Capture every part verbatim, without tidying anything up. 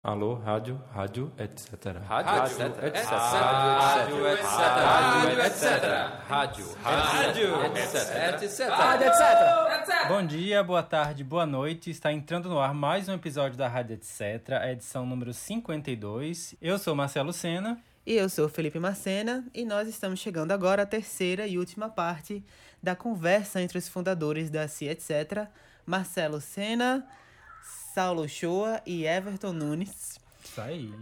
Alô, rádio, rádio, etcétera. Rádio, etcétera. Rádio, etcétera. Rádio, etcétera. Rádio, rádio, etcétera. Rádio, etcétera. Bom dia, boa tarde, boa noite. Está entrando no ar mais um episódio da Rádio Etc, a edição número cinquenta e dois. Eu sou Marcelo Sena. E eu sou Felipe Marcena, e nós estamos chegando agora à terceira e última parte da conversa entre os fundadores da C Etc, Marcelo Sena, Saulo Shoa e Everton Nunes. Isso aí.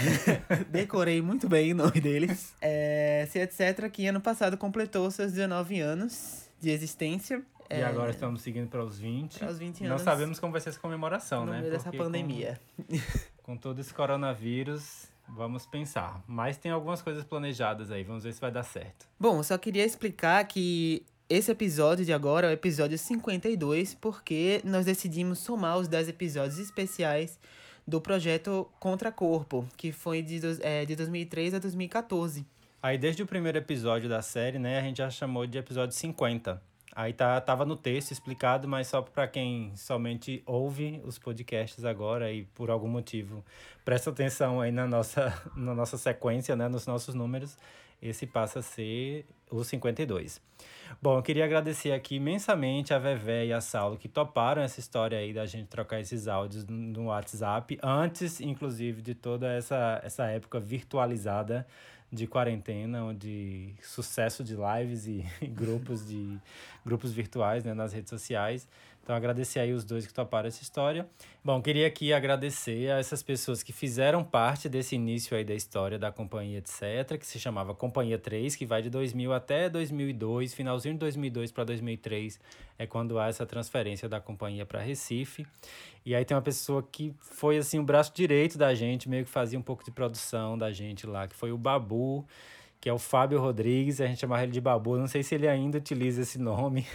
Decorei muito bem o nome deles. É, C Etc, que ano passado completou seus dezenove anos de existência. E é, agora estamos seguindo para os vinte. Para os vinte anos. anos. Não sabemos como vai ser essa comemoração, no né? meio dessa Porque pandemia. Com, com todo esse coronavírus, vamos pensar. Mas tem algumas coisas planejadas aí, vamos ver se vai dar certo. Bom, só queria explicar que esse episódio de agora é o episódio cinquenta e dois, porque nós decidimos somar os dez episódios especiais do projeto Contra Corpo, que foi de, é, de dois mil e três a dois mil e quatorze. Aí desde o primeiro episódio da série, né, a gente já chamou de episódio cinquenta. Aí tá, tava no texto explicado, mas só para quem somente ouve os podcasts agora e por algum motivo presta atenção aí na nossa, na nossa sequência, né, nos nossos números, esse passa a ser o cinquenta e dois. Bom, eu queria agradecer aqui imensamente a Vevé e a Saulo que toparam essa história aí da gente trocar esses áudios no WhatsApp, antes, inclusive, de toda essa, essa época virtualizada de quarentena, onde sucesso de lives e, e grupos, de, grupos virtuais, né, nas redes sociais. Então, agradecer aí os dois que toparam essa história. Bom, queria aqui agradecer a essas pessoas que fizeram parte desse início aí da história da Companhia Etc, que se chamava Companhia três, que vai de dois mil até dois mil e dois, finalzinho de dois mil e dois para dois mil e três é quando há essa transferência da companhia para Recife. E aí tem uma pessoa que foi assim o braço direito da gente, meio que fazia um pouco de produção da gente lá, que foi o Babu, que é o Fábio Rodrigues, a gente chamava ele de Babu, não sei se ele ainda utiliza esse nome,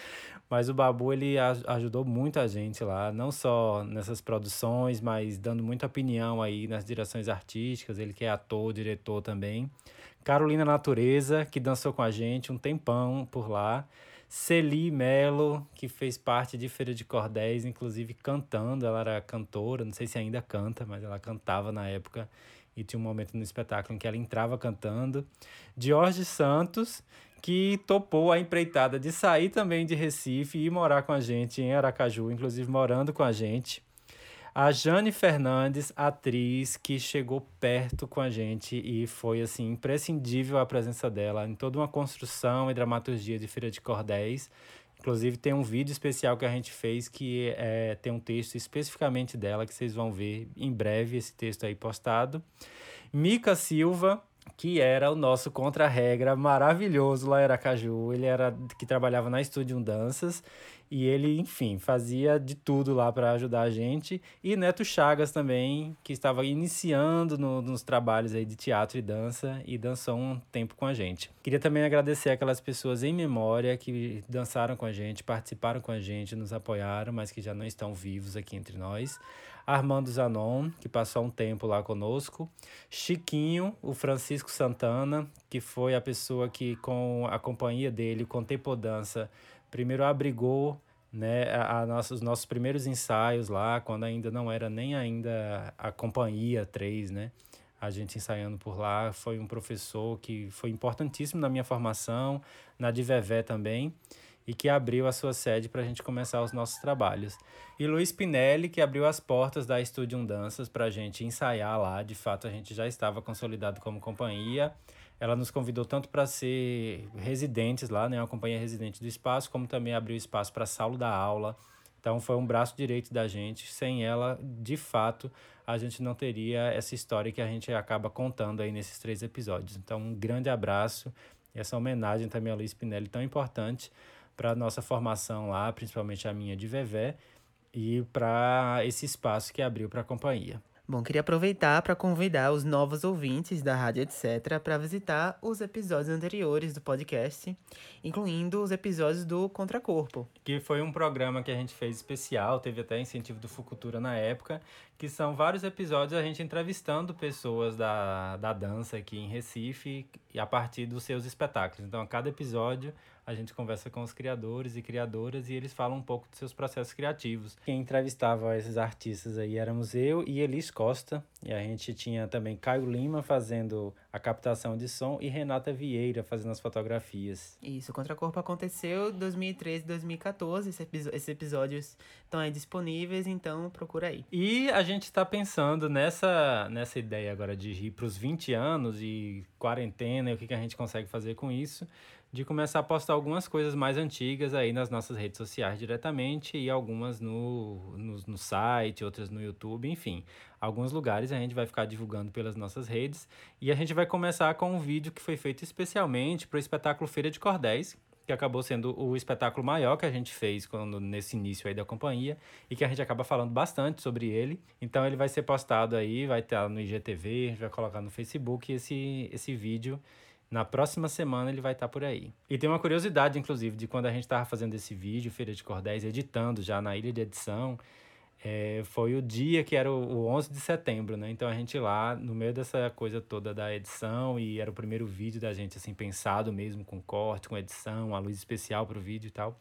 mas o Babu, ele ajudou muito a gente lá, não só nessas produções, mas dando muita opinião aí nas direções artísticas, ele que é ator, diretor também. Carolina Natureza, que dançou com a gente um tempão por lá. Celi Melo, que fez parte de Feira de Cordéis, inclusive cantando, ela era cantora, não sei se ainda canta, mas ela cantava na época, e tinha um momento no espetáculo em que ela entrava cantando. Jorge Santos, que topou a empreitada de sair também de Recife e ir morar com a gente em Aracaju, inclusive morando com a gente. A Jane Fernandes, atriz, que chegou perto com a gente e foi assim imprescindível a presença dela em toda uma construção e dramaturgia de Feira de Cordéis. Inclusive tem um vídeo especial que a gente fez que é, tem um texto especificamente dela, que vocês vão ver em breve esse texto aí postado. Mica Silva, que era o nosso contra-regra maravilhoso lá em Aracaju. Ele era que trabalhava na Estúdio Danças e ele, enfim, fazia de tudo lá para ajudar a gente. E Neto Chagas também, que estava iniciando no, nos trabalhos aí de teatro e dança e dançou um tempo com a gente. Queria também agradecer aquelas pessoas em memória que dançaram com a gente, participaram com a gente, nos apoiaram, mas que já não estão vivos aqui entre nós. Armando Zanon, que passou um tempo lá conosco. Chiquinho, o Francisco Santana, que foi a pessoa que, com a companhia dele, com Tempo Dança, primeiro abrigou, né, a, a nossa, os nossos primeiros ensaios lá, quando ainda não era nem ainda a Companhia três, né? A gente ensaiando por lá. Foi um professor que foi importantíssimo na minha formação, na de Vevé também, e que abriu a sua sede para a gente começar os nossos trabalhos. E Luiz Pinelli, que abriu as portas da Estúdio Danças para a gente ensaiar lá. De fato, a gente já estava consolidado como companhia. Ela nos convidou tanto para ser residentes lá, né, uma companhia residente do espaço, como também abriu espaço para Saulo da aula. Então foi um braço direito da gente. Sem ela, de fato, a gente não teria essa história que a gente acaba contando aí nesses três episódios. Então um grande abraço e essa homenagem também a Luiz Pinelli, tão importante para a nossa formação lá, principalmente a minha de Vevé, e para esse espaço que abriu para a companhia. Bom, queria aproveitar para convidar os novos ouvintes da Rádio Etc para visitar os episódios anteriores do podcast, incluindo os episódios do Contra Corpo. Que foi um programa que a gente fez especial, teve até incentivo do Fucultura na época, que são vários episódios a gente entrevistando pessoas da, da dança aqui em Recife e a partir dos seus espetáculos. Então, a cada episódio a gente conversa com os criadores e criadoras e eles falam um pouco dos seus processos criativos. Quem entrevistava esses artistas aí éramos eu e Elis Costa, e a gente tinha também Caio Lima fazendo a captação de som e Renata Vieira fazendo as fotografias. Isso, Contracorpo aconteceu em dois mil e treze, dois mil e catorze, esse esses episódios estão aí disponíveis, então procura aí. E a gente está pensando nessa, nessa ideia agora de ir para os vinte anos e quarentena e o que, que a gente consegue fazer com isso, de começar a postar algumas coisas mais antigas aí nas nossas redes sociais diretamente e algumas no, no, no site, outras no YouTube, enfim. Alguns lugares a gente vai ficar divulgando pelas nossas redes e a gente vai começar com um vídeo que foi feito especialmente para o espetáculo Feira de Cordéis, que acabou sendo o espetáculo maior que a gente fez quando, nesse início aí da companhia e que a gente acaba falando bastante sobre ele. Então ele vai ser postado aí, vai estar no I G T V, a gente vai colocar no Facebook esse, esse vídeo. Na próxima semana ele vai estar por aí. E tem uma curiosidade, inclusive, de quando a gente estava fazendo esse vídeo, Feira de Cordéis, editando já na ilha de edição, é, foi o dia que era o, o onze de setembro, né? Então a gente lá, no meio dessa coisa toda da edição, e era o primeiro vídeo da gente, assim, pensado mesmo, com corte, com edição, a luz especial pro vídeo e tal.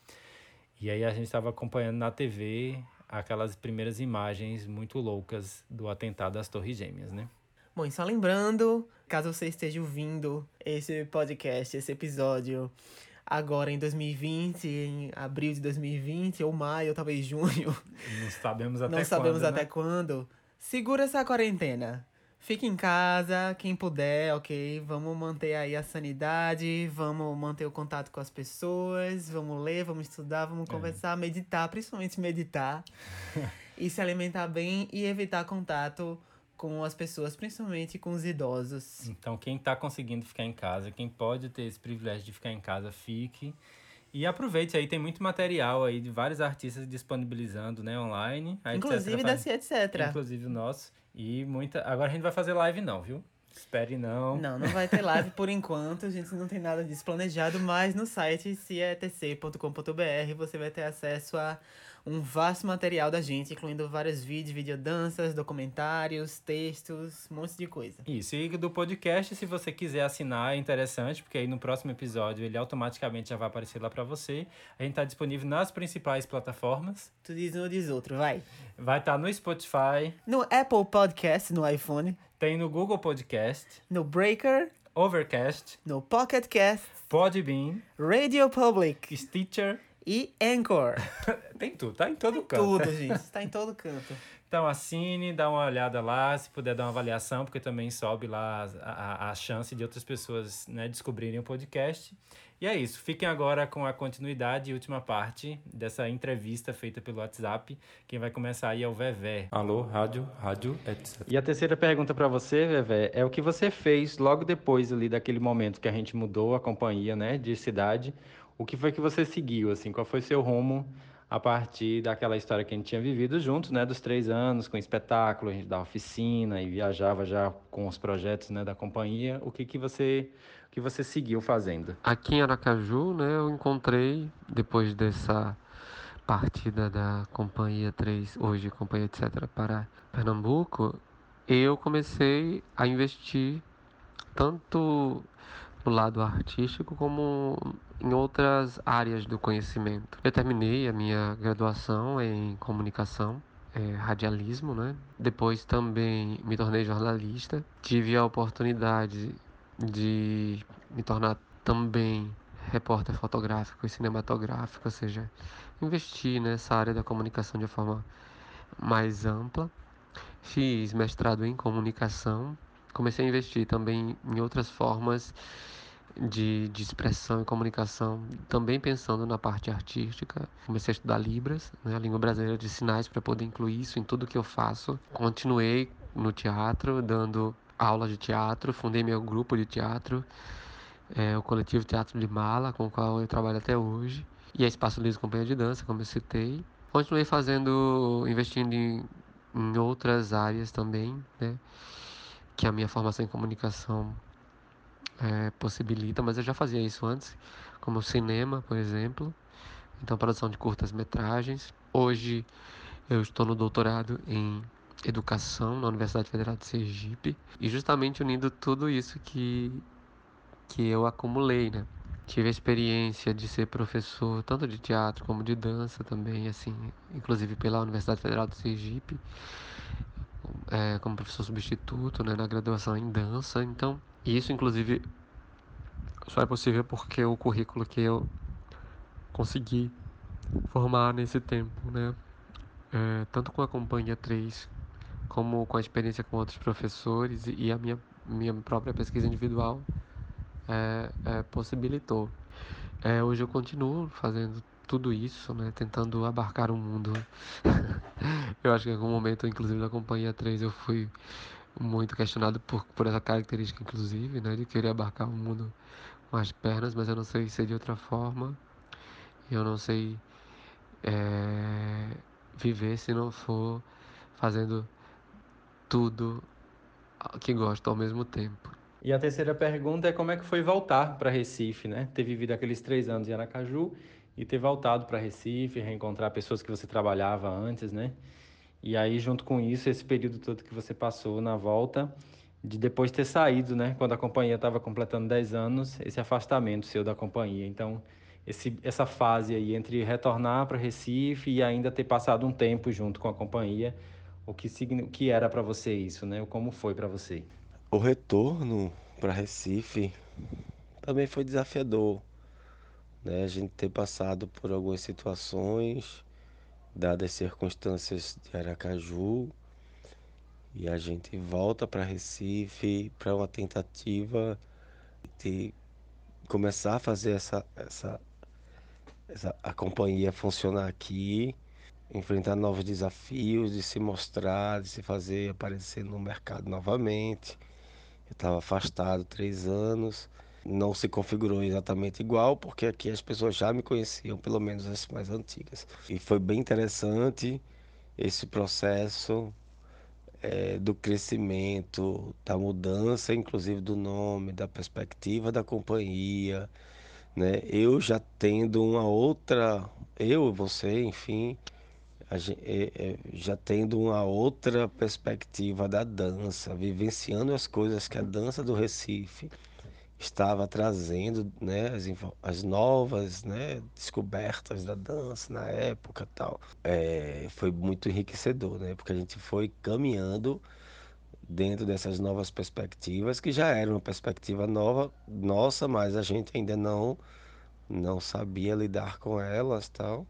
E aí a gente estava acompanhando na T V aquelas primeiras imagens muito loucas do atentado às Torres Gêmeas, né? Bom, e só lembrando, caso você esteja ouvindo esse podcast, esse episódio, agora em dois mil e vinte, em abril de dois mil e vinte, ou maio, ou talvez junho. Não sabemos até Não quando, sabemos né? até quando. Segura essa quarentena. Fique em casa, quem puder, ok? Vamos manter aí a sanidade, vamos manter o contato com as pessoas, vamos ler, vamos estudar, vamos conversar, meditar, principalmente meditar. E se alimentar bem e evitar contato com as pessoas, principalmente com os idosos. Então, quem está conseguindo ficar em casa, quem pode ter esse privilégio de ficar em casa, fique. E aproveite aí, tem muito material aí de vários artistas disponibilizando, né, online. A Inclusive Etc. da faz- C, etcétera. Inclusive o nosso. E muita... Agora a gente vai fazer live não, viu? Espere não. Não, não vai ter live por enquanto, a gente não tem nada disso planejado, mas no site c e t c ponto com ponto b r você vai ter acesso a um vasto material da gente, incluindo vários vídeos, videodanças, documentários, textos, um monte de coisa. Isso, e do podcast, se você quiser assinar, é interessante, porque aí no próximo episódio ele automaticamente já vai aparecer lá pra você. A gente tá disponível nas principais plataformas. Tu diz um ou diz outro, vai. Vai estar no Spotify, No Apple Podcast, no iPhone, tem no Google Podcast, no Breaker, Overcast, no Pocket Cast, Podbean, Radio Public Stitcher, e Anchor. tem tudo, tá em todo canto. Tudo, gente, está em todo canto. Então assine, dá uma olhada lá, se puder dar uma avaliação, porque também sobe lá a, a, a chance de outras pessoas, né, descobrirem o podcast. E é isso, fiquem agora com a continuidade e última parte dessa entrevista feita pelo WhatsApp. Quem vai começar aí é o Vevé. Alô, rádio, rádio, etcétera. E a terceira pergunta para você, Vevé, é o que você fez logo depois ali daquele momento que a gente mudou a companhia, né, de cidade. O que foi que você seguiu, assim, qual foi seu rumo a partir daquela história que a gente tinha vivido juntos, né, dos três anos, com espetáculo, a gente dava oficina e viajava já com os projetos, né, da companhia. O que que você, o que você seguiu fazendo? Aqui em Aracaju, né, eu encontrei, depois dessa partida da Companhia três, hoje Companhia Etc, para Pernambuco, eu comecei a investir tanto no lado artístico como em outras áreas do conhecimento. Eu terminei a minha graduação em comunicação, é, radialismo, né? Depois também me tornei jornalista. Tive a oportunidade de me tornar também repórter fotográfico e cinematográfico, ou seja, investir nessa área da comunicação de forma mais ampla. Fiz mestrado em comunicação. Comecei a investir também em outras formas de, de expressão e comunicação, também pensando na parte artística. Comecei a estudar Libras, né, a língua brasileira de sinais, para poder incluir isso em tudo que eu faço. Continuei no teatro, dando aulas de teatro, fundei meu grupo de teatro, é, o Coletivo Teatro de Mala, com o qual eu trabalho até hoje, e a Espaço Livre Companhia de Dança, como eu citei. Continuei fazendo, investindo em, em outras áreas também, né, que a minha formação em comunicação é, possibilita, mas eu já fazia isso antes, como cinema, por exemplo, então produção de curtas-metragens. Hoje eu estou no doutorado em educação na Universidade Federal de Sergipe, e justamente unindo tudo isso que, que eu acumulei, né? Tive a experiência de ser professor tanto de teatro como de dança também, assim, inclusive pela Universidade Federal do Sergipe, é, como professor substituto, né, na graduação em dança. Então, isso inclusive só é possível porque o currículo que eu consegui formar nesse tempo, né, é, tanto com a Companhia três como com a experiência com outros professores e a minha, minha própria pesquisa individual é, é, possibilitou. É, hoje eu continuo fazendo tudo isso, né, tentando abarcar o mundo. Eu acho que em algum momento, inclusive da Companhia três, eu fui muito questionado por, por essa característica, inclusive, né, de querer abarcar o mundo com as pernas, mas eu não sei ser de outra forma. Eu não sei é, viver se não for fazendo tudo que gosto ao mesmo tempo. E a terceira pergunta é como é que foi voltar para Recife, né? Ter vivido aqueles três anos em Aracaju e ter voltado para Recife, reencontrar pessoas que você trabalhava antes, né? E aí, junto com isso, esse período todo que você passou na volta, de depois ter saído, né? Quando a companhia estava completando dez anos, esse afastamento seu da companhia. Então, esse, essa fase aí entre retornar para Recife e ainda ter passado um tempo junto com a companhia, o que, signi- o que era para você isso, né? Como foi para você? O retorno para Recife também foi desafiador, né? A gente ter passado por algumas situações, dadas as circunstâncias de Aracaju, e a gente volta para Recife para uma tentativa de começar a fazer essa, essa, essa a companhia funcionar aqui, enfrentar novos desafios, de se mostrar, de se fazer aparecer no mercado novamente. Eu estava afastado três anos, não se configurou exatamente igual, porque aqui as pessoas já me conheciam, pelo menos as mais antigas. E foi bem interessante esse processo eh, do crescimento, da mudança, inclusive do nome, da perspectiva da companhia, né? Eu já tendo uma outra, eu e você, enfim, a gen- é, é, já tendo uma outra perspectiva da dança, vivenciando as coisas que a dança do Recife estava trazendo, né, as, info- as novas, né, descobertas da dança na época, e tal. É, foi muito enriquecedor, né, porque a gente foi caminhando dentro dessas novas perspectivas que já era uma perspectiva nova nossa, mas a gente ainda não não sabia lidar com elas, tal.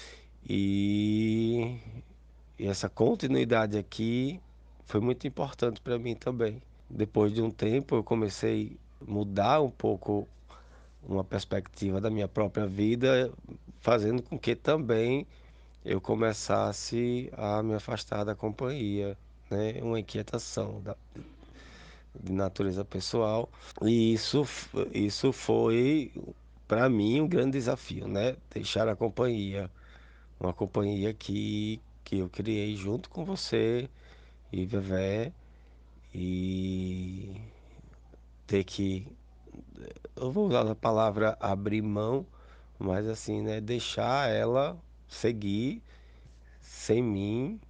E, e essa continuidade aqui foi muito importante para mim também. Depois de um tempo, eu comecei a mudar um pouco uma perspectiva da minha própria vida, fazendo com que também eu começasse a me afastar da companhia, né? Uma inquietação da, de natureza pessoal. E isso, f- isso foi, para mim, um grande desafio, né? Deixar a companhia, uma companhia que, que eu criei junto com você e Vevé, e ter que, eu vou usar a palavra abrir mão, mas assim, né? Deixar ela seguir sem mim,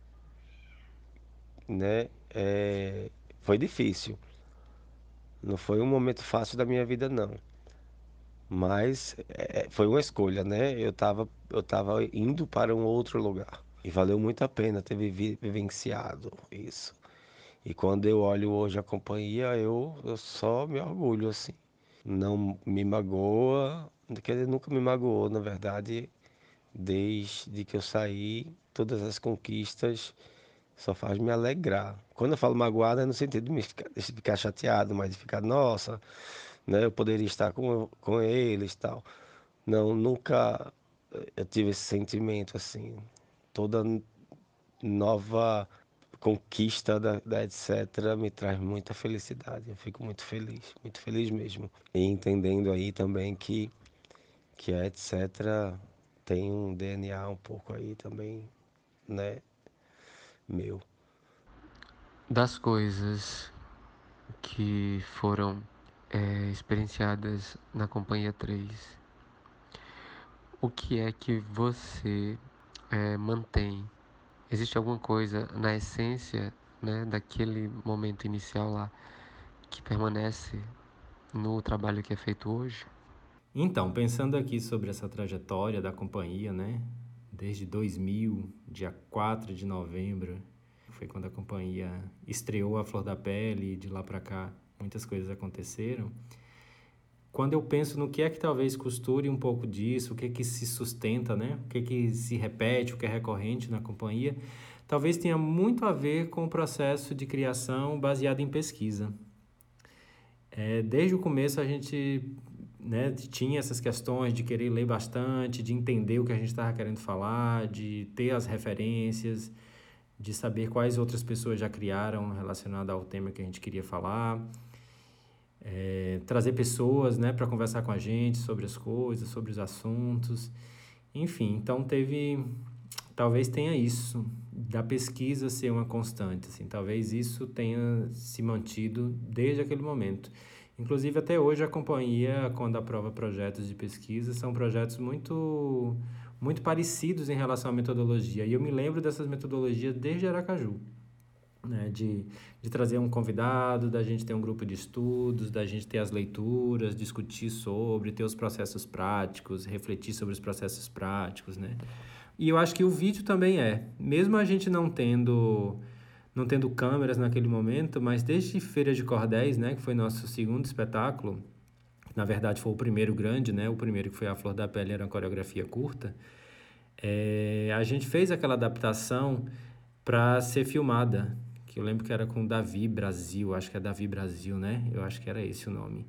né? É, foi difícil. Não foi um momento fácil da minha vida, não. Mas é, foi uma escolha, né? Eu tava, eu tava indo para um outro lugar. E valeu muito a pena ter vivi- vivenciado isso. E quando eu olho hoje a companhia, eu, eu só me orgulho, assim. Não me magoa, quer dizer, nunca me magoou, na verdade, desde que eu saí, todas as conquistas só faz me alegrar. Quando eu falo magoado, é no sentido de me ficar, de ficar chateado, mas de ficar, nossa, né, eu poderia estar com, com eles e tal. Não, nunca eh, eu tive esse sentimento assim. Toda nova conquista da, da etc me traz muita felicidade. Eu fico muito feliz, muito feliz mesmo. E entendendo aí também que, que a etc tem um D N A um pouco aí também, né, meu. Das coisas que foram é, experienciadas na Companhia três, o que é que você é, mantém? Existe alguma coisa na essência, né, daquele momento inicial lá que permanece no trabalho que é feito hoje? Então, pensando aqui sobre essa trajetória da companhia, né? Desde dois mil, dia quatro de novembro, foi quando a companhia estreou A Flor da Pele, e de lá para cá muitas coisas aconteceram. Quando eu penso no que é que talvez costure um pouco disso, o que é que se sustenta, né? O que é que se repete, o que é recorrente na companhia, talvez tenha muito a ver com o processo de criação baseado em pesquisa. É, desde o começo a gente, né, tinha essas questões de querer ler bastante, de entender o que a gente estava querendo falar, de ter as referências, de saber quais outras pessoas já criaram relacionado ao tema que a gente queria falar. É, trazer pessoas, né, para conversar com a gente sobre as coisas, sobre os assuntos. Enfim, então teve... Talvez tenha isso, da pesquisa ser uma constante, assim, talvez isso tenha se mantido desde aquele momento. Inclusive, até hoje, a companhia, quando aprova projetos de pesquisa, são projetos muito, muito parecidos em relação à metodologia. E eu me lembro dessas metodologias desde Aracaju, né? De, de trazer um convidado, da gente ter um grupo de estudos, da gente ter as leituras, discutir sobre, ter os processos práticos, refletir sobre os processos práticos, né? E eu acho que o vídeo também é. Mesmo a gente não tendo, não tendo câmeras naquele momento, mas desde Feira de Cordéis, né, que foi nosso segundo espetáculo, na verdade foi o primeiro grande, né, o primeiro que foi A Flor da Pele era uma coreografia curta, é, a gente fez aquela adaptação para ser filmada, que eu lembro que era com Davi Brasil, acho que é Davi Brasil, né? Eu acho que era esse o nome.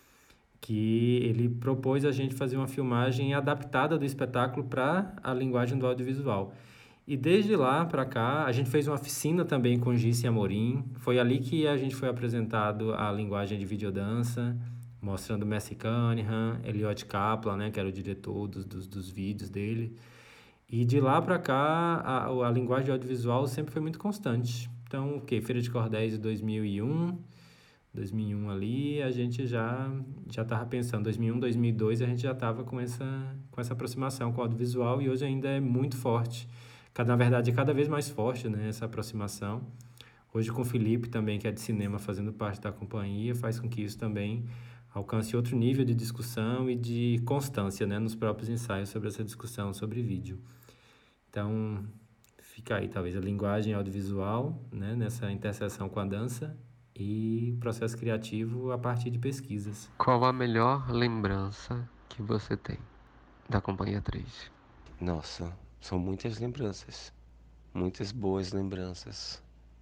Que ele propôs a gente fazer uma filmagem adaptada do espetáculo para a linguagem do audiovisual. E desde lá para cá, a gente fez uma oficina também com Gice Amorim. Foi ali que a gente foi apresentado a linguagem de videodança, mostrando Messi Cunningham, Elliot Kaplan, né, que era o diretor dos, dos, dos vídeos dele. E de lá para cá, a, a linguagem audiovisual sempre foi muito constante. Então, o quê? Feira de Cordéis de dois mil e um... dois mil e um ali, a gente já já estava pensando, dois mil e um, dois mil e dois, a gente já estava com essa, com essa aproximação com o audiovisual e hoje ainda é muito forte. Cada, na verdade, é cada vez mais forte, né, essa aproximação. Hoje com o Felipe também, que é de cinema, fazendo parte da companhia, faz com que isso também alcance outro nível de discussão e de constância, né, nos próprios ensaios sobre essa discussão sobre vídeo. Então, fica aí, talvez, a linguagem audiovisual, né, nessa interseção com a dança, e processo criativo a partir de pesquisas. Qual a melhor lembrança que você tem da Companhia três? Nossa, são muitas lembranças. Muitas boas lembranças.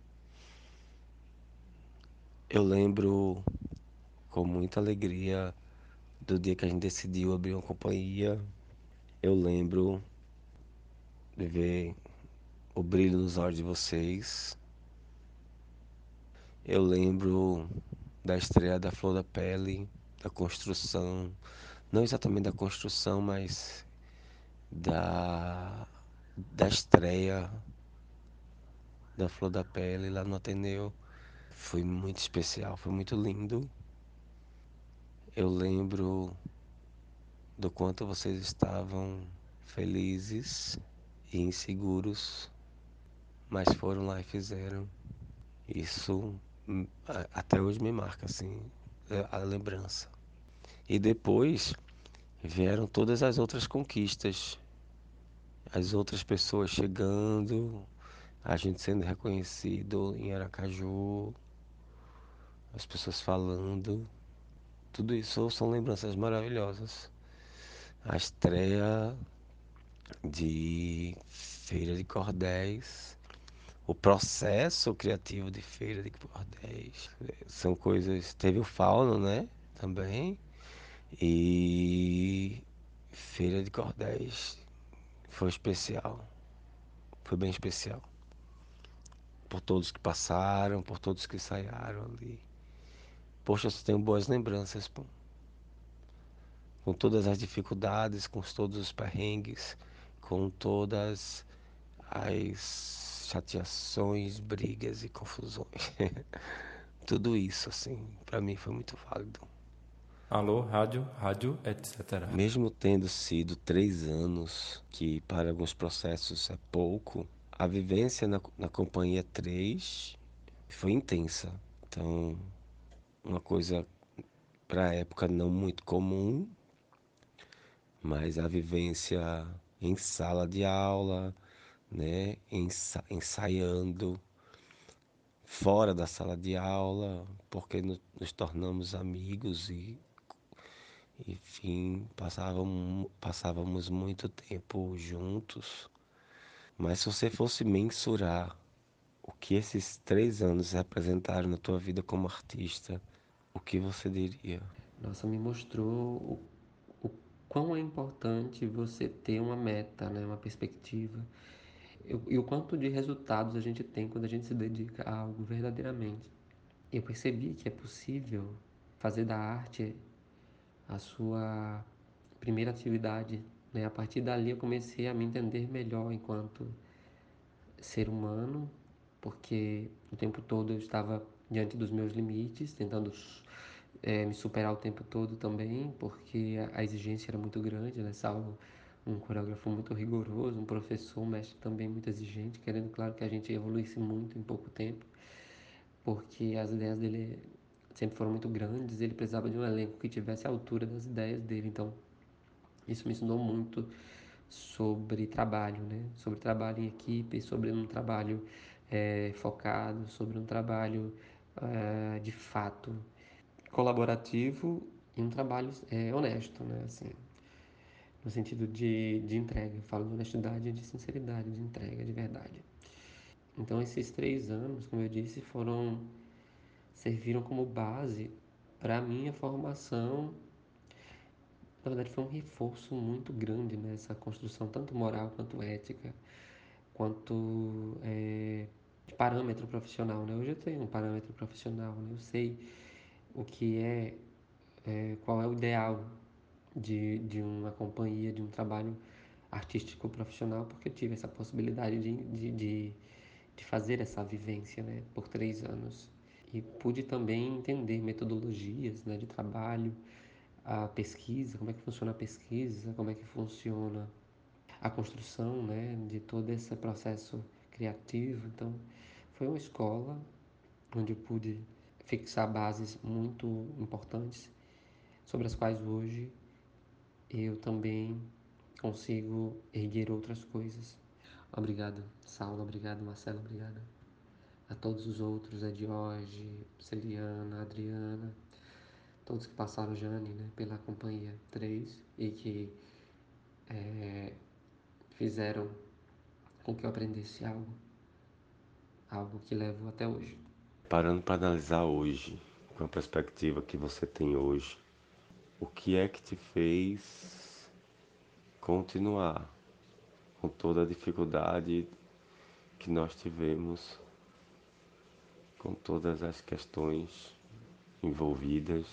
Eu lembro com muita alegria do dia que a gente decidiu abrir uma companhia. Eu lembro de ver o brilho nos olhos de vocês. Eu lembro da estreia da Flor da Pele, da construção, não exatamente da construção, mas da, da estreia da Flor da Pele lá no Ateneu. Foi muito especial, foi muito lindo. Eu lembro do quanto vocês estavam felizes e inseguros, mas foram lá e fizeram. Isso até hoje me marca, assim, a lembrança. E depois vieram todas as outras conquistas, as outras pessoas chegando, a gente sendo reconhecido em Aracaju, as pessoas falando. Tudo isso são lembranças maravilhosas. A estreia de Feira de Cordéis, o processo criativo de Feira de Cordéis, são coisas... Teve o Fauno, né, também, e Feira de Cordéis foi especial, foi bem especial, por todos que passaram, por todos que ensaiaram ali. Poxa, eu tenho boas lembranças, pô. Com todas as dificuldades, com todos os perrengues, com todas as chateações, brigas e confusões. Tudo isso, assim, pra mim foi muito válido. Alô, rádio, rádio, etcétera. Mesmo tendo sido três anos, que para alguns processos é pouco, a vivência na, na Companhia três foi intensa. Então, uma coisa para a época não muito comum, mas a vivência em sala de aula, né, ensa- ensaiando fora da sala de aula, porque no- nos tornamos amigos e, enfim, passávamos, passávamos muito tempo juntos. Mas se você fosse mensurar o que esses três anos representaram na tua vida como artista, o que você diria? Nossa, me mostrou o, o quão é importante você ter uma meta, né? Uma perspectiva. E, o- e o quanto de resultados a gente tem quando a gente se dedica a algo verdadeiramente. Eu percebi que é possível fazer da arte a sua primeira atividade, né? A partir dali eu comecei a me entender melhor enquanto ser humano, porque o tempo todo eu estava diante dos meus limites, tentando é, me superar o tempo todo também, porque a, a exigência era muito grande, né? Salvo um coreógrafo muito rigoroso, um professor, um mestre também muito exigente, querendo, claro, que a gente evoluísse muito em pouco tempo, porque as ideias dele sempre foram muito grandes, ele precisava de um elenco que tivesse a altura das ideias dele, então isso me ensinou muito sobre trabalho, né? Sobre trabalho em equipe, sobre um trabalho é, focado, sobre um trabalho é, de fato colaborativo e um trabalho é, honesto, né? Assim, no sentido de, de entrega. Eu falo de honestidade, de sinceridade, de entrega, de verdade. Então esses três anos, como eu disse, foram serviram como base para a minha formação. Na verdade, foi um reforço muito grande nessa construção, tanto moral quanto ética, quanto é, de parâmetro profissional, né? Hoje eu tenho um parâmetro profissional, né? Eu sei o que é, é qual é o ideal de, de uma companhia, de um trabalho artístico profissional, porque eu tive essa possibilidade de, de, de, de fazer essa vivência, né? Por três anos. E pude também entender metodologias, né, de trabalho, a pesquisa, como é que funciona a pesquisa, como é que funciona a construção, né, de todo esse processo criativo. Então, foi uma escola onde eu pude fixar bases muito importantes sobre as quais hoje eu também consigo erguer outras coisas. Obrigado, Saulo, obrigado, Marcelo, obrigado a todos os outros, a Jorge, Celiana, Adriana, todos que passaram, Jane, né, pela companhia três e que é, fizeram com que eu aprendesse algo, algo que levo até hoje. Parando para analisar hoje, com a perspectiva que você tem hoje, o que é que te fez continuar com toda a dificuldade que nós tivemos, com todas as questões envolvidas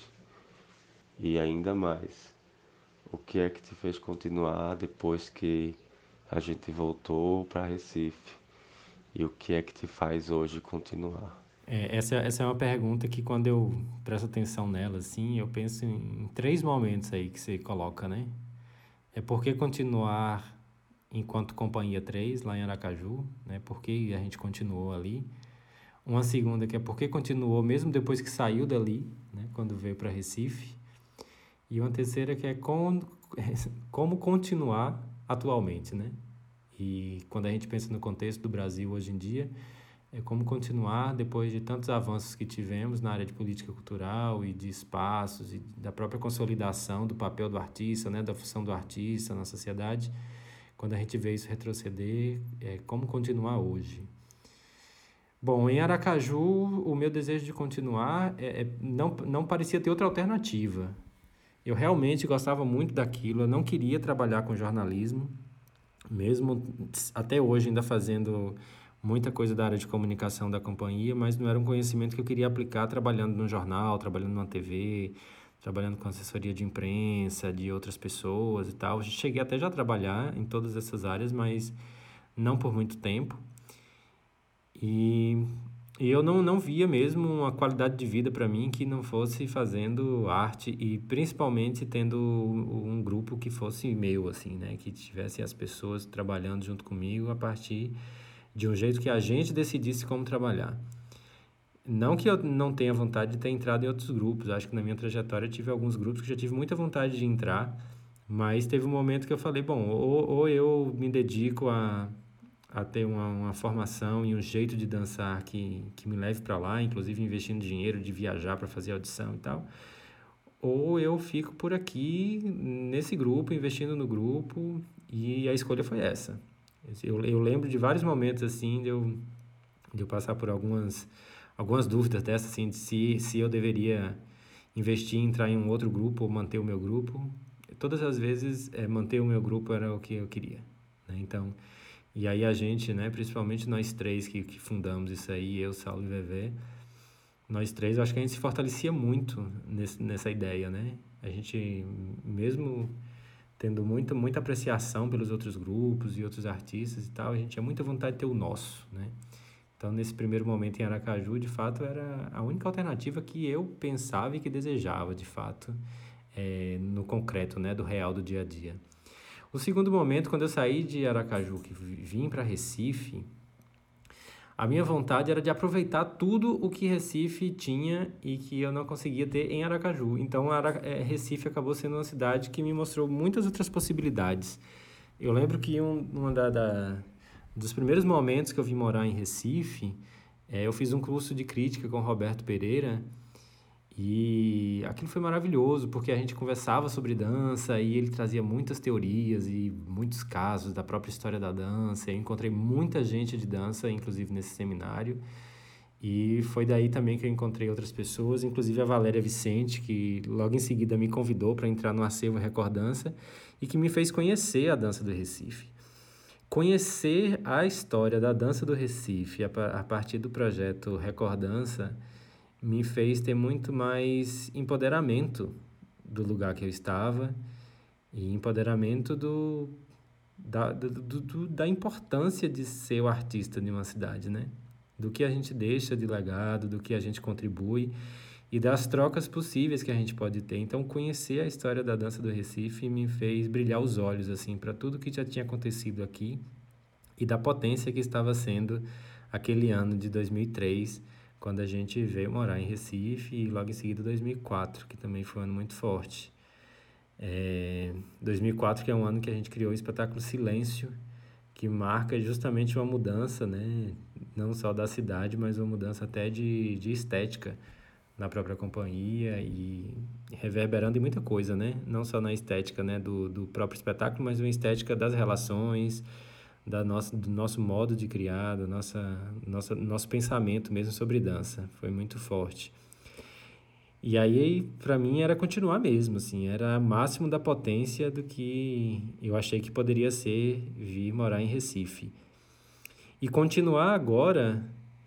e ainda mais, o que é que te fez continuar depois que a gente voltou para Recife? E o que é que te faz hoje continuar? É, essa, essa é uma pergunta que quando eu presto atenção nela, assim, eu penso em, em três momentos aí que você coloca, né? É por que continuar enquanto Companhia três, lá em Aracaju, né? Por que a gente continuou ali? Uma segunda que é por que continuou mesmo depois que saiu dali, né? Quando veio para Recife. E uma terceira que é com, como continuar atualmente, né? E quando a gente pensa no contexto do Brasil hoje em dia, é como continuar depois de tantos avanços que tivemos na área de política cultural e de espaços e da própria consolidação do papel do artista, né, da função do artista na sociedade. Quando a gente vê isso retroceder, é como continuar hoje. Bom, em Aracaju, o meu desejo de continuar é, é, não, não parecia ter outra alternativa. Eu realmente gostava muito daquilo, eu não queria trabalhar com jornalismo, mesmo até hoje ainda fazendo muita coisa da área de comunicação da companhia, mas não era um conhecimento que eu queria aplicar trabalhando num jornal, trabalhando numa T V, trabalhando com assessoria de imprensa, de outras pessoas e tal. Cheguei até já a trabalhar em todas essas áreas, mas não por muito tempo. E, e eu não, não via mesmo uma qualidade de vida para mim que não fosse fazendo arte e principalmente tendo um grupo que fosse meu, assim, né? Que tivesse as pessoas trabalhando junto comigo a partir de um jeito que a gente decidisse como trabalhar. Não que eu não tenha vontade de ter entrado em outros grupos. Acho que na minha trajetória eu tive alguns grupos que já tive muita vontade de entrar, Mas teve um momento que eu falei, bom, ou, ou eu me dedico a, a ter uma, uma formação e um jeito de dançar que, que me leve para lá, inclusive investindo dinheiro de viajar para fazer audição e tal, ou eu fico por aqui nesse grupo, investindo no grupo, e a escolha foi essa. Eu, eu lembro de vários momentos assim, de eu, de eu passar por algumas, algumas dúvidas dessas, assim, de se, se eu deveria investir em entrar em um outro grupo ou manter o meu grupo. Todas as vezes, é, manter o meu grupo era o que eu queria, né? Então, e aí a gente, né, principalmente nós três que, que fundamos isso aí, eu, Saulo e Vevé, nós três, eu acho que a gente se fortalecia muito nesse, nessa ideia, né? A gente, mesmo tendo muita, muita apreciação pelos outros grupos e outros artistas e tal, a gente tinha muita vontade de ter o nosso, né? Então, nesse primeiro momento em Aracaju, de fato, era a única alternativa que eu pensava e que desejava, de fato, é, no concreto, né, do real do dia a dia. O segundo momento, quando eu saí de Aracaju, que vim para Recife, a minha vontade era de aproveitar tudo o que Recife tinha e que eu não conseguia ter em Aracaju. Então, Ara- eh, Recife acabou sendo uma cidade que me mostrou muitas outras possibilidades. Eu lembro que um uma da, da, dos primeiros momentos que eu vim morar em Recife, eh, eu fiz um curso de crítica com o Roberto Pereira, e aquilo foi maravilhoso, porque a gente conversava sobre dança e ele trazia muitas teorias e muitos casos da própria história da dança. Eu encontrei muita gente de dança, inclusive nesse seminário, e foi daí também que eu encontrei outras pessoas, inclusive a Valéria Vicente, que logo em seguida me convidou para entrar no acervo Recordança e que me fez conhecer a dança do Recife. Conhecer a história da dança do Recife a pa- a partir do projeto Recordança me fez ter muito mais empoderamento do lugar que eu estava e empoderamento do, da, do, do, do- da importância de ser o artista de uma cidade, né? Do que a gente deixa de legado, do que a gente contribui e das trocas possíveis que a gente pode ter. Então, conhecer a história da dança do Recife me fez brilhar os olhos, assim, para tudo que já tinha acontecido aqui e da potência que estava sendo aquele ano de dois mil e três, quando a gente veio morar em Recife, e logo em seguida dois mil e quatro, que também foi um ano muito forte. É, dois mil e quatro, que é um ano que a gente criou o espetáculo Silêncio, que marca justamente uma mudança, né? Não só da cidade, mas uma mudança até de, de estética na própria companhia e reverberando em muita coisa, né? Não só na estética, né, do, do próprio espetáculo, mas uma estética das relações, da nossa, do nosso modo de criar, do nossa, nossa, nosso pensamento mesmo sobre dança. Foi muito forte. E aí, para mim, era continuar mesmo, assim, era máximo da potência do que eu achei que poderia ser vir morar em Recife. E continuar agora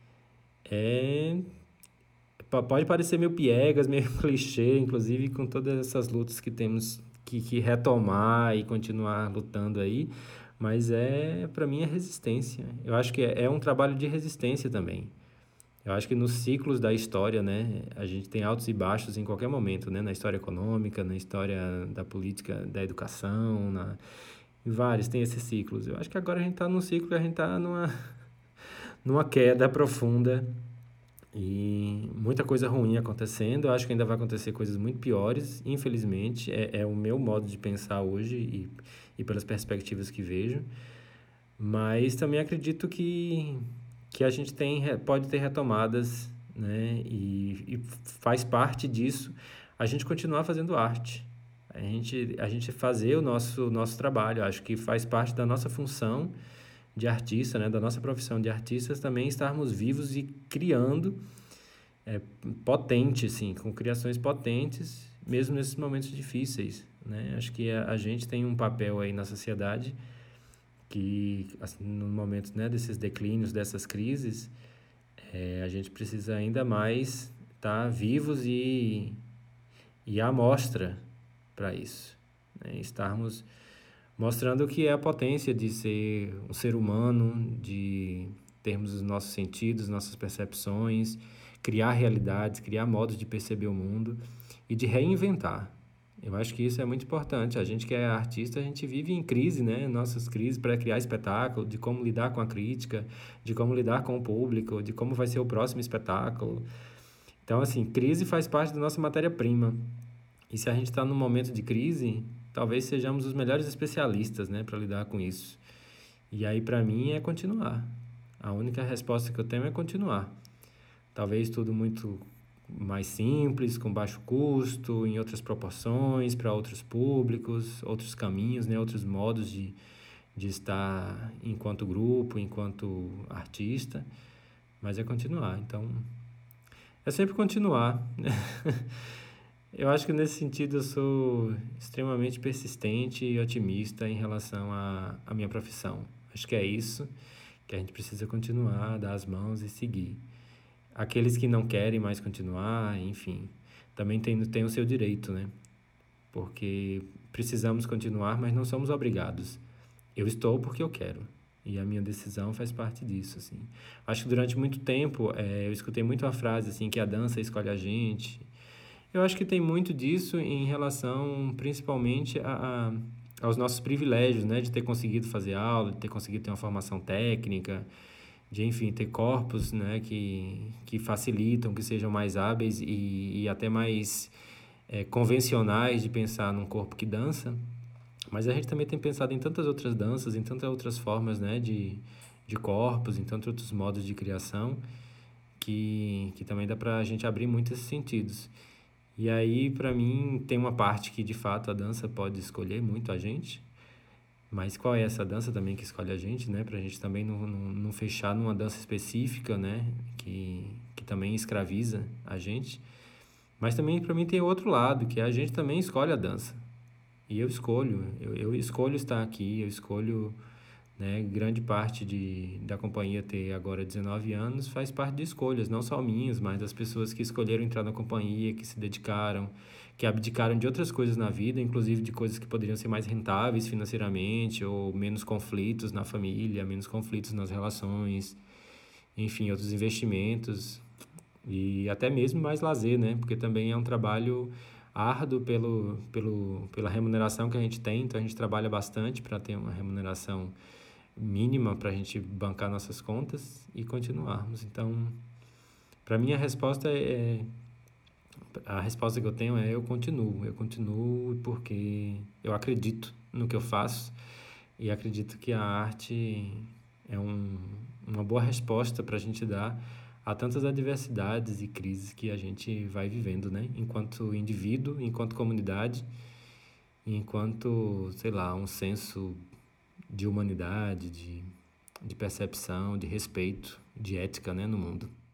é... pa- pode parecer meio piegas, meio clichê, inclusive com todas essas lutas que temos que, que retomar e continuar lutando aí, mas é, para mim, é resistência. Eu acho que é, é um trabalho de resistência também. Eu acho que nos ciclos da história, né, a gente tem altos e baixos em qualquer momento, né, na história econômica, na história da política, da educação, na... em vários tem esses ciclos. Eu acho que agora a gente está num ciclo que a gente está numa, numa queda profunda e muita coisa ruim acontecendo. Eu acho que ainda vai acontecer coisas muito piores, infelizmente. É, é o meu modo de pensar hoje e, e pelas perspectivas que vejo. Mas também acredito que, que a gente tem, re- pode ter retomadas, né? E, e faz parte disso a gente continuar fazendo arte. A gente, a gente fazer o nosso, nosso trabalho. Acho que faz parte da nossa função de artista, né? Da nossa profissão de artistas também estarmos vivos e criando, é, potente, assim, com criações potentes, mesmo nesses momentos difíceis, né? Acho que a, a gente tem um papel aí na sociedade que, assim, no momento, né, desses declínios, dessas crises, é, a gente precisa ainda mais estar vivos e, e à mostra para isso, né? Estarmos mostrando o que é a potência de ser um ser humano, de termos os nossos sentidos, nossas percepções, criar realidades, criar modos de perceber o mundo e de reinventar. Eu acho que isso é muito importante. A gente que é artista, a gente vive em crise, né? Nossas crises para criar espetáculo, de como lidar com a crítica, de como lidar com o público, de como vai ser o próximo espetáculo. Então, assim, crise faz parte da nossa matéria-prima. E se a gente está num momento de crise, talvez sejamos os melhores especialistas, né, para lidar com isso. E aí, para mim, é continuar. A única resposta que eu tenho é continuar. Talvez tudo muito mais simples, com baixo custo, em outras proporções, para outros públicos, outros caminhos, né, outros modos de, de estar enquanto grupo, enquanto artista, mas é continuar. Então, é sempre continuar. Eu acho que nesse sentido eu sou extremamente persistente e otimista em relação à, à minha profissão. Acho que é isso que a gente precisa continuar, dar as mãos e seguir. Aqueles que não querem mais continuar, enfim, também tem, tem o seu direito, né? Porque precisamos continuar, mas não somos obrigados. Eu estou porque eu quero. E a minha decisão faz parte disso, assim. Acho que durante muito tempo, é, eu escutei muito a frase, assim, que a dança escolhe a gente. Eu acho que tem muito disso em relação, principalmente, a, a, aos nossos privilégios, né? De ter conseguido fazer aula, de ter conseguido ter uma formação técnica, de, enfim, ter corpos, né, que, que facilitam, que sejam mais hábeis e, e até mais é, convencionais de pensar num corpo que dança. Mas a gente também tem pensado em tantas outras danças, em tantas outras formas, né, de, de corpos, em tantos outros modos de criação, que, que também dá para a gente abrir muito esses sentidos. E aí, para mim, tem uma parte que, de fato, a dança pode escolher muito a gente. Mas qual é essa dança também que escolhe a gente, né? Pra gente também não, não, não fechar numa dança específica, né? Que, que também escraviza a gente. Mas também, para mim, tem outro lado, que a gente também escolhe a dança. E eu escolho, eu, eu escolho estar aqui, eu escolho, né? Grande parte de, da companhia ter agora dezenove anos faz parte de escolhas, não só minhas, mas das pessoas que escolheram entrar na companhia, que se dedicaram, que abdicaram de outras coisas na vida, inclusive de coisas que poderiam ser mais rentáveis financeiramente, ou menos conflitos na família, menos conflitos nas relações, enfim, outros investimentos, e até mesmo mais lazer, né? Porque também é um trabalho árduo pelo, pelo, pela remuneração que a gente tem, então a gente trabalha bastante para ter uma remuneração mínima para a gente bancar nossas contas e continuarmos. Então, para mim a resposta é... A resposta que eu tenho é eu continuo, eu continuo porque eu acredito no que eu faço e acredito que a arte é um, uma boa resposta para a gente dar a tantas adversidades e crises que a gente vai vivendo, né? Enquanto indivíduo, enquanto comunidade, enquanto, sei lá, um senso de humanidade, de, de percepção, de respeito, de ética, né, no mundo.